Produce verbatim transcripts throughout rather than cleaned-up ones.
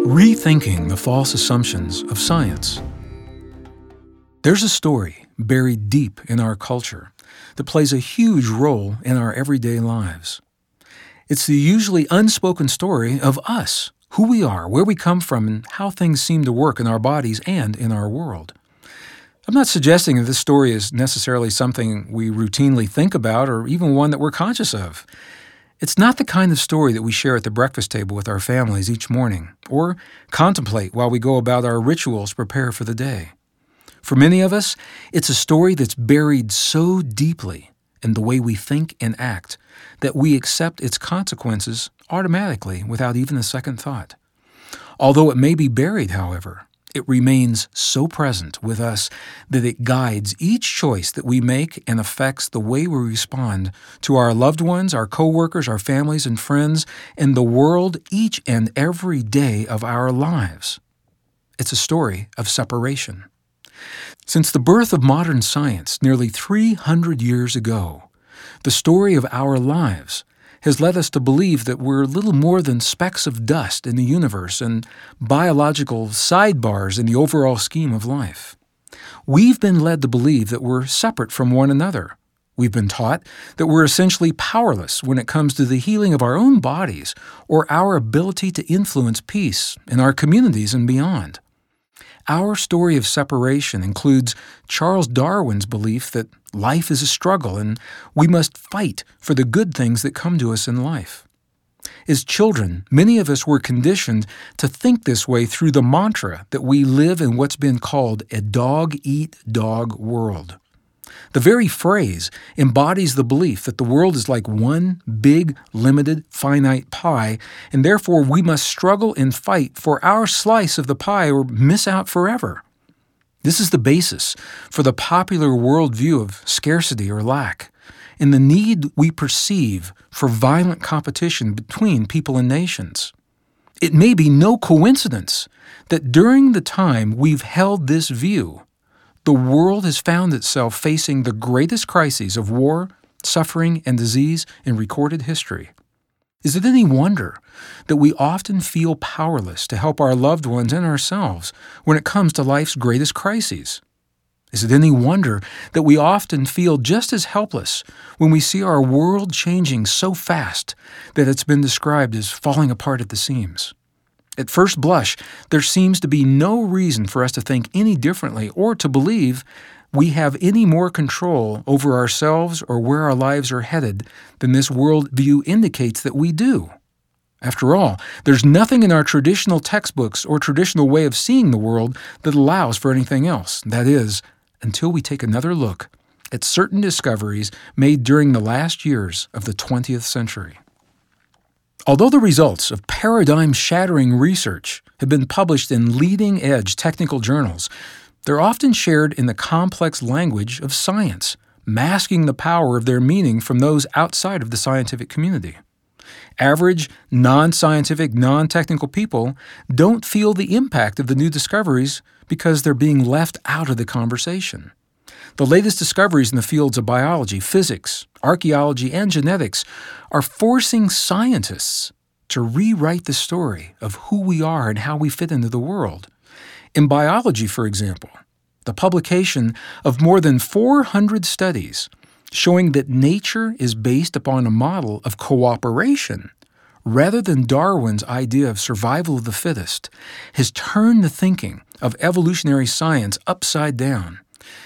Rethinking the false assumptions of science. There's a story buried deep in our culture that plays a huge role in our everyday lives. It's the usually unspoken story of us, who we are, where we come from, and how things seem to work in our bodies and in our world. I'm not suggesting that this story is necessarily something we routinely think about or even one that we're conscious of. It's not the kind of story that we share at the breakfast table with our families each morning or contemplate while we go about our rituals to prepare for the day. For many of us, it's a story that's buried so deeply in the way we think and act that we accept its consequences automatically without even a second thought. Although it may be buried, however, it remains so present with us that it guides each choice that we make and affects the way we respond to our loved ones, our coworkers, our families and friends, and the world each and every day of our lives. It's a story of separation. Since the birth of modern science nearly three hundred years ago, the story of our lives has led us to believe that we're little more than specks of dust in the universe and biological sidebars in the overall scheme of life. We've been led to believe that we're separate from one another. We've been taught that we're essentially powerless when it comes to the healing of our own bodies or our ability to influence peace in our communities and beyond. Our story of separation includes Charles Darwin's belief that life is a struggle and we must fight for the good things that come to us in life. As children, many of us were conditioned to think this way through the mantra that we live in what's been called a dog-eat-dog world. The very phrase embodies the belief that the world is like one big, limited, finite pie, and therefore we must struggle and fight for our slice of the pie or miss out forever. This is the basis for the popular worldview of scarcity or lack, and the need we perceive for violent competition between people and nations. It may be no coincidence that during the time we've held this view, the world has found itself facing the greatest crises of war, suffering, and disease in recorded history. Is it any wonder that we often feel powerless to help our loved ones and ourselves when it comes to life's greatest crises? Is it any wonder that we often feel just as helpless when we see our world changing so fast that it's been described as falling apart at the seams? At first blush, there seems to be no reason for us to think any differently or to believe we have any more control over ourselves or where our lives are headed than this worldview indicates that we do. After all, there's nothing in our traditional textbooks or traditional way of seeing the world that allows for anything else. That is, until we take another look at certain discoveries made during the last years of the twentieth century. Although the results of paradigm-shattering research have been published in leading-edge technical journals, they're often shared in the complex language of science, masking the power of their meaning from those outside of the scientific community. Average, non-scientific, non-technical people don't feel the impact of the new discoveries because they're being left out of the conversation. The latest discoveries in the fields of biology, physics, archaeology, and genetics are forcing scientists to rewrite the story of who we are and how we fit into the world. In biology, for example, the publication of more than four hundred studies showing that nature is based upon a model of cooperation rather than Darwin's idea of survival of the fittest has turned the thinking of evolutionary science upside down.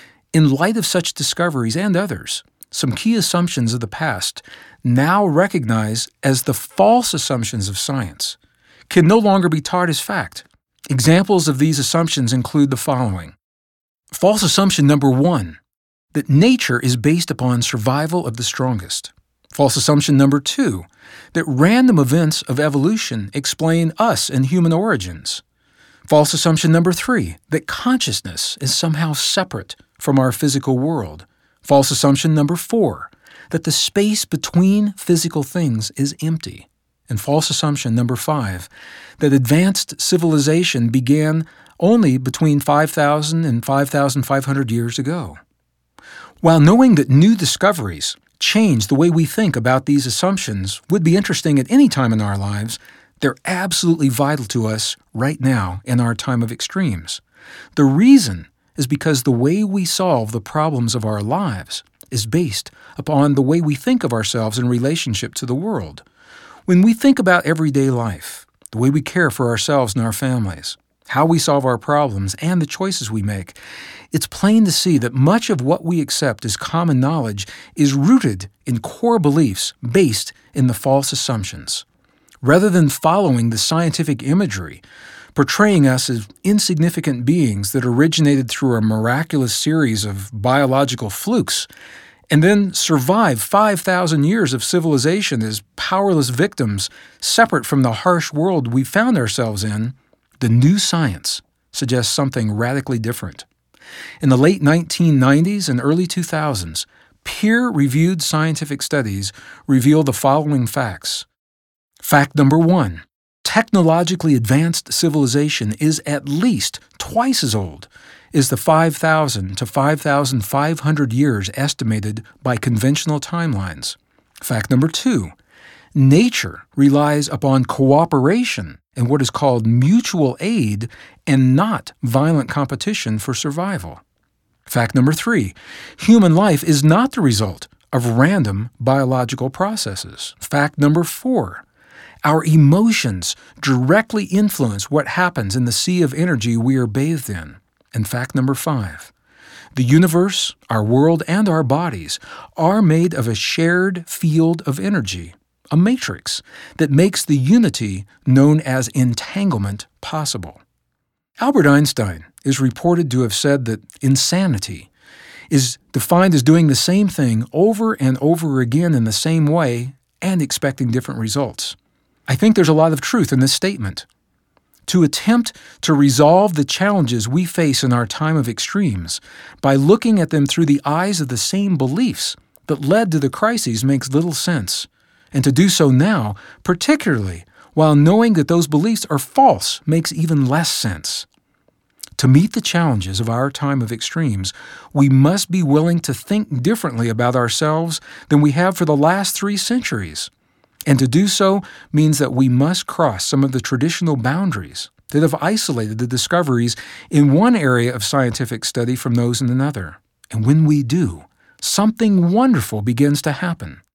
In light of such discoveries and others, some key assumptions of the past, now recognized as the false assumptions of science, can no longer be taught as fact. Examples of these assumptions include the following. False assumption number one, that nature is based upon survival of the strongest. False assumption number two, that random events of evolution explain us and human origins. False assumption number three, that consciousness is somehow separate from our physical world. False assumption number four, that the space between physical things is empty. And false assumption number five, that advanced civilization began only between five thousand and five thousand five hundred years ago. While knowing that new discoveries change the way we think about these assumptions would be interesting at any time in our lives, They're absolutely vital to us right now in our time of extremes. The reason is because the way we solve the problems of our lives is based upon the way we think of ourselves in relationship to the world. When we think about everyday life, the way we care for ourselves and our families, how we solve our problems, and the choices we make, it's plain to see that much of what we accept as common knowledge is rooted in core beliefs based in the false assumptions. Rather than following the scientific imagery, portraying us as insignificant beings that originated through a miraculous series of biological flukes, and then survived five thousand years of civilization as powerless victims separate from the harsh world we found ourselves in, the new science suggests something radically different. In the late nineteen nineties and early two thousands, peer-reviewed scientific studies reveal the following facts. Fact number one, technologically advanced civilization is at least twice as old as the five thousand to five thousand five hundred years estimated by conventional timelines. Fact number two, nature relies upon cooperation and what is called mutual aid and not violent competition for survival. Fact number three, human life is not the result of random biological processes. Fact number four, our emotions directly influence what happens in the sea of energy we are bathed in. And fact number five, the universe, our world, and our bodies are made of a shared field of energy, a matrix that makes the unity known as entanglement possible. Albert Einstein is reported to have said that insanity is defined as doing the same thing over and over again in the same way and expecting different results. I think there's a lot of truth in this statement. To attempt to resolve the challenges we face in our time of extremes by looking at them through the eyes of the same beliefs that led to the crises makes little sense. And to do so now, particularly while knowing that those beliefs are false, makes even less sense. To meet the challenges of our time of extremes, we must be willing to think differently about ourselves than we have for the last three centuries. And to do so means that we must cross some of the traditional boundaries that have isolated the discoveries in one area of scientific study from those in another. And when we do, something wonderful begins to happen.